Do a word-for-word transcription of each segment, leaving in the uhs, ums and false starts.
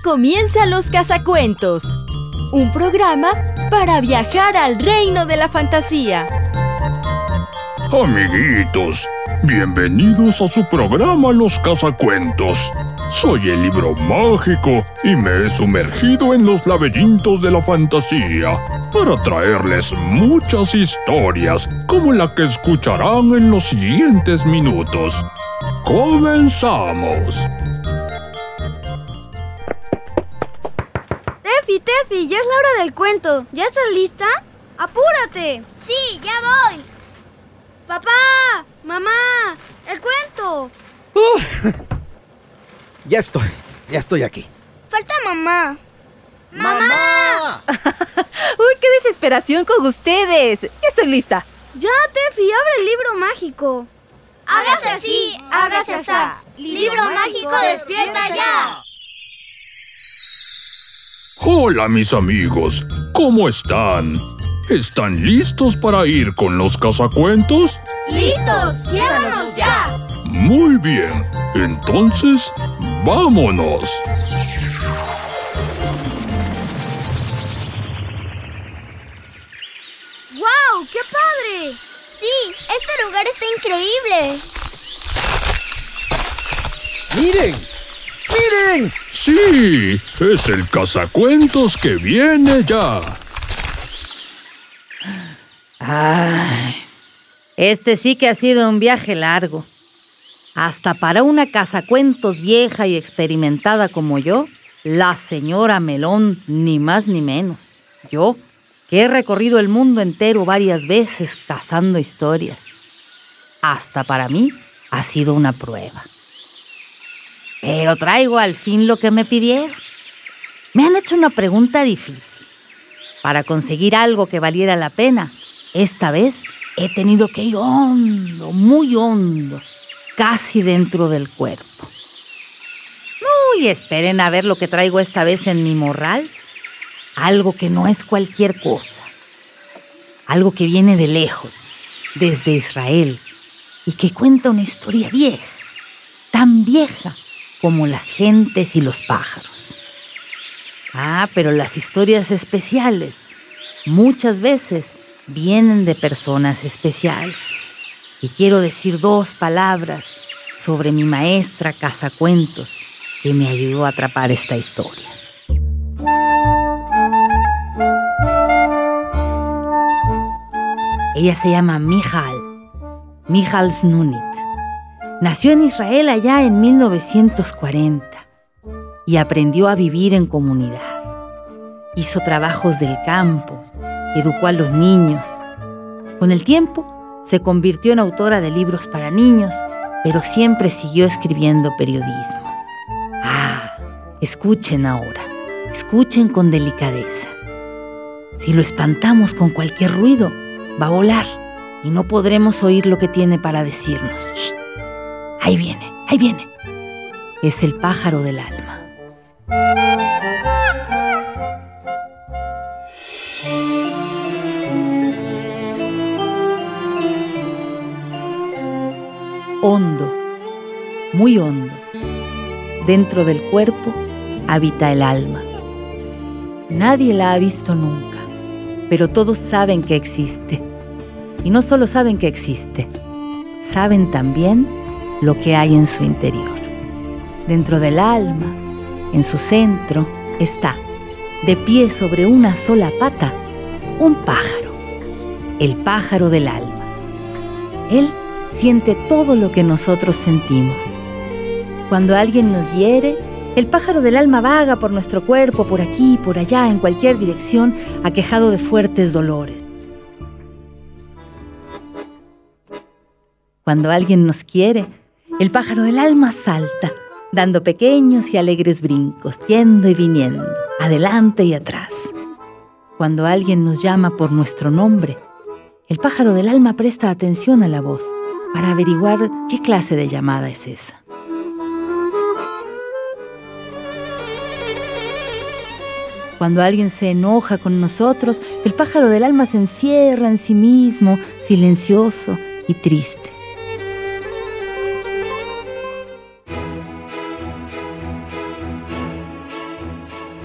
comienzan los Casacuentos, un programa para viajar al reino de la fantasía. Amiguitos, bienvenidos a su programa Los Casacuentos. Soy el libro mágico y me he sumergido en los laberintos de la fantasía para traerles muchas historias como la que escucharán en los siguientes minutos. ¡Comenzamos! Tefi, Tefi, ya es la hora del cuento. ¿Ya estás lista? ¡Apúrate! Sí, ya voy. ¡Papá! ¡Mamá! ¡El cuento! Uh, ya estoy, ya estoy aquí. Falta mamá. ¡Mamá! ¡Uy, qué desesperación con ustedes! Ya estoy lista. Ya, Tefi, abre el libro mágico. Hágase así, hágase así. Libro mágico, despierta ya. Hola, mis amigos, ¿cómo están? ¿Están listos para ir con los casacuentos? ¡Listos! ¡Llévanos ya! Muy bien, entonces, ¡vámonos! ¡Guau! ¡Qué padre! Sí, este lugar está increíble. ¡Miren! ¡Miren! ¡Sí! ¡Es el casacuentos que viene ya! Ay, este sí que ha sido un viaje largo. Hasta para una casacuentos vieja y experimentada como yo, la señora Melón, ni más ni menos. Yo, que he recorrido el mundo entero varias veces cazando historias. Hasta para mí ha sido una prueba. Pero traigo al fin lo que me pidieron. Me han hecho una pregunta difícil. Para conseguir algo que valiera la pena, esta vez he tenido que ir hondo, muy hondo, casi dentro del cuerpo. Uy, esperen a ver lo que traigo esta vez en mi morral. Algo que no es cualquier cosa. Algo que viene de lejos, desde Israel, y que cuenta una historia vieja, tan vieja como las gentes y los pájaros. Ah, pero las historias especiales muchas veces vienen de personas especiales. Y quiero decir dos palabras sobre mi maestra cazacuentos que me ayudó a atrapar esta historia. Ella se llama Michal, Michal Snunit. Nació en Israel allá en mil novecientos cuarenta y aprendió a vivir en comunidad. Hizo trabajos del campo, educó a los niños. Con el tiempo, se convirtió en autora de libros para niños, pero siempre siguió escribiendo periodismo. Ah, escuchen ahora, escuchen con delicadeza. Si lo espantamos con cualquier ruido, va a volar y no podremos oír lo que tiene para decirnos. ¡Shh! Ahí viene, ahí viene. Es el pájaro del alma. Hondo, muy hondo, dentro del cuerpo habita el alma. Nadie la ha visto nunca, pero todos saben que existe. Y no solo saben que existe, saben también lo que hay en su interior. Dentro del alma, en su centro, está, de pie sobre una sola pata, un pájaro, el pájaro del alma. Él siente todo lo que nosotros sentimos. Cuando alguien nos hiere, el pájaro del alma vaga por nuestro cuerpo, por aquí, por allá, en cualquier dirección, aquejado de fuertes dolores. Cuando alguien nos quiere, el pájaro del alma salta, dando pequeños y alegres brincos, yendo y viniendo, adelante y atrás. Cuando alguien nos llama por nuestro nombre, el pájaro del alma presta atención a la voz para averiguar qué clase de llamada es esa. Cuando alguien se enoja con nosotros, el pájaro del alma se encierra en sí mismo, silencioso y triste.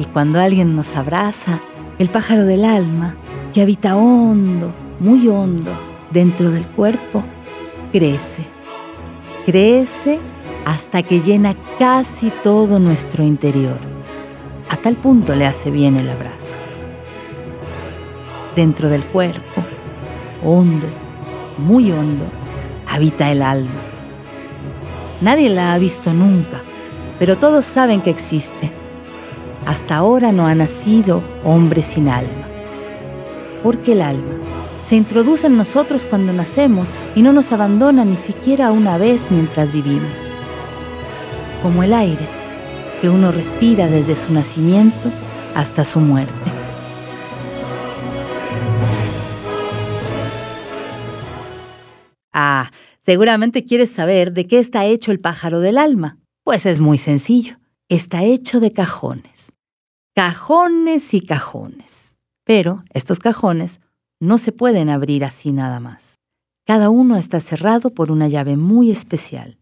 Y cuando alguien nos abraza, el pájaro del alma, que habita hondo, muy hondo, dentro del cuerpo, crece. Crece hasta que llena casi todo nuestro interior. A tal punto le hace bien el abrazo. Dentro del cuerpo, hondo, muy hondo, habita el alma. Nadie la ha visto nunca, pero todos saben que existe. Hasta ahora no ha nacido hombre sin alma. Porque el alma se introduce en nosotros cuando nacemos y no nos abandona ni siquiera una vez mientras vivimos. Como el aire que uno respira desde su nacimiento hasta su muerte. Ah, seguramente quieres saber de qué está hecho el pájaro del alma. Pues es muy sencillo. Está hecho de cajones. Cajones y cajones. Pero estos cajones no se pueden abrir así nada más. Cada uno está cerrado por una llave muy especial.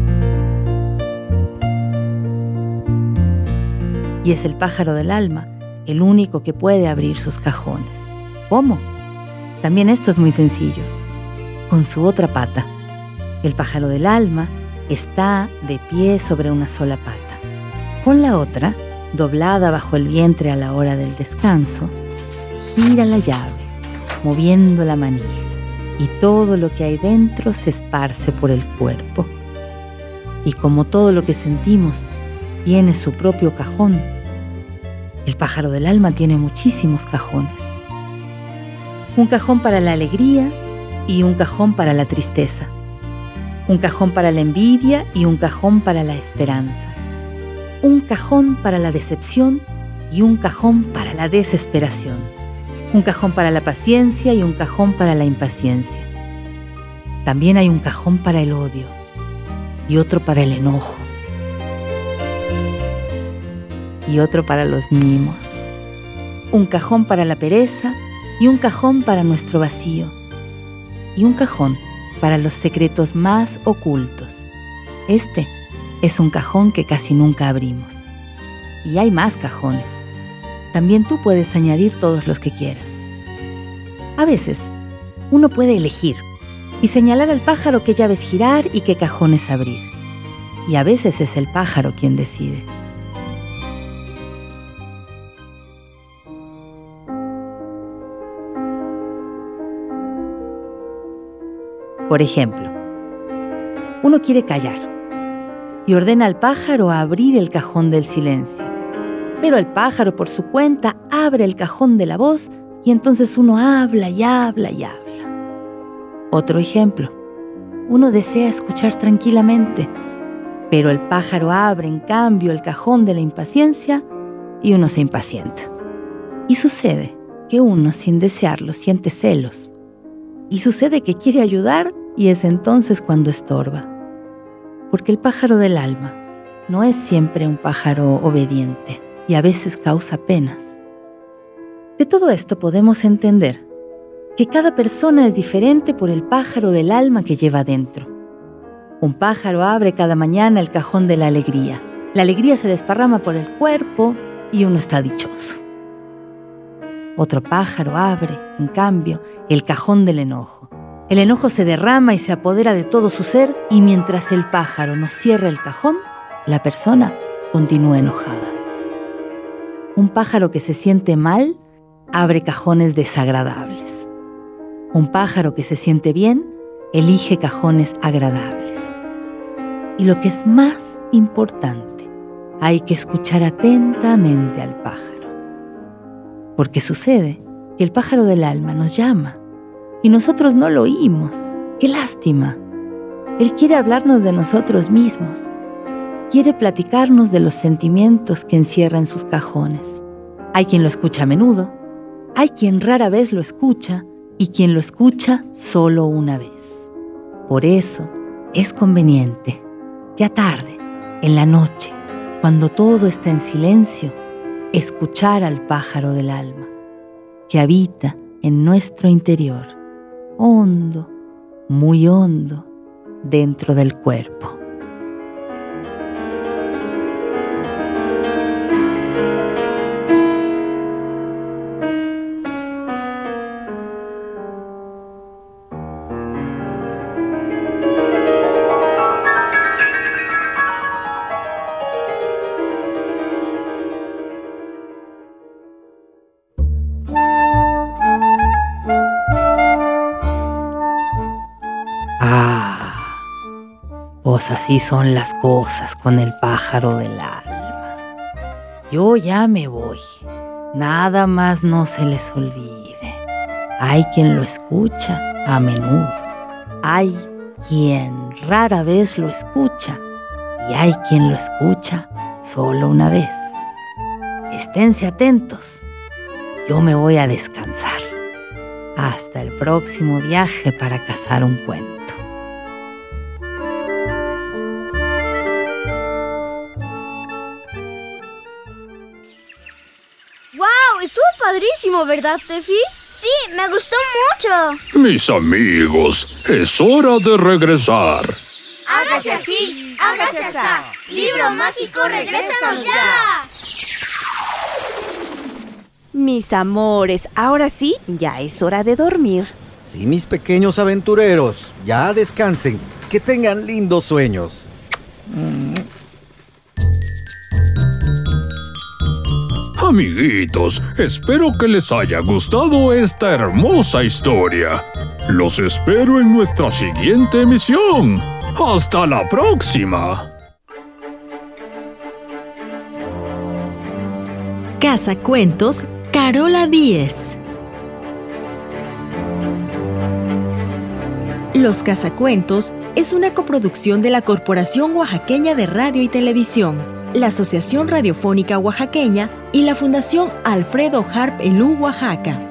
Y es el pájaro del alma el único que puede abrir sus cajones. ¿Cómo? También esto es muy sencillo. Con su otra pata. El pájaro del alma está de pie sobre una sola pata. Con la otra, doblada bajo el vientre a la hora del descanso, gira la llave, moviendo la manija, y todo lo que hay dentro se esparce por el cuerpo. Y como todo lo que sentimos tiene su propio cajón, el pájaro del alma tiene muchísimos cajones. Un cajón para la alegría y un cajón para la tristeza. Un cajón para la envidia y un cajón para la esperanza. Un cajón para la decepción y un cajón para la desesperación. Un cajón para la paciencia y un cajón para la impaciencia. También hay un cajón para el odio y otro para el enojo. Y otro para los mimos. Un cajón para la pereza y un cajón para nuestro vacío. Y un cajón para los secretos más ocultos. Este es un cajón que casi nunca abrimos. Y hay más cajones. También tú puedes añadir todos los que quieras. A veces, uno puede elegir y señalar al pájaro qué llaves girar y qué cajones abrir. Y a veces es el pájaro quien decide. Por ejemplo, uno quiere callar y ordena al pájaro a abrir el cajón del silencio. Pero el pájaro por su cuenta abre el cajón de la voz y entonces uno habla y habla y habla. Otro ejemplo, uno desea escuchar tranquilamente, pero el pájaro abre en cambio el cajón de la impaciencia y uno se impacienta. Y sucede que uno sin desearlo siente celos. Y sucede que quiere ayudar y es entonces cuando estorba. Porque el pájaro del alma no es siempre un pájaro obediente y a veces causa penas. De todo esto podemos entender que cada persona es diferente por el pájaro del alma que lleva dentro. Un pájaro abre cada mañana el cajón de la alegría. La alegría se desparrama por el cuerpo y uno está dichoso. Otro pájaro abre, en cambio, el cajón del enojo. El enojo se derrama y se apodera de todo su ser y mientras el pájaro no cierra el cajón, la persona continúa enojada. Un pájaro que se siente mal abre cajones desagradables. Un pájaro que se siente bien elige cajones agradables. Y lo que es más importante, hay que escuchar atentamente al pájaro. Porque sucede que el pájaro del alma nos llama y nosotros no lo oímos. ¡Qué lástima! Él quiere hablarnos de nosotros mismos. Quiere platicarnos de los sentimientos que encierra en sus cajones. Hay quien lo escucha a menudo, hay quien rara vez lo escucha y quien lo escucha solo una vez. Por eso es conveniente, ya tarde, en la noche, cuando todo está en silencio, escuchar al pájaro del alma, que habita en nuestro interior, hondo, muy hondo, dentro del cuerpo. Pues así son las cosas con el pájaro del alma. Yo ya me voy. Nada más no se les olvide. Hay quien lo escucha a menudo. Hay quien rara vez lo escucha. Y hay quien lo escucha solo una vez. Esténse atentos. Yo me voy a descansar. Hasta el próximo viaje para cazar un cuento. ¡Wow! Estuvo padrísimo, ¿verdad, Tefi? Sí, me gustó mucho. Mis amigos, es hora de regresar. Hágase así, hágase así. Libro mágico, regrésanos ya. Mis amores, ahora sí, ya es hora de dormir. Sí, mis pequeños aventureros, ya descansen, que tengan lindos sueños. Amiguitos, espero que les haya gustado esta hermosa historia. Los espero en nuestra siguiente emisión. ¡Hasta la próxima! Cazacuentos, Carola Díez. Los Cazacuentos es una coproducción de la Corporación Oaxaqueña de Radio y Televisión, la Asociación Radiofónica Oaxaqueña y la Fundación Alfredo Harp Elú, Oaxaca.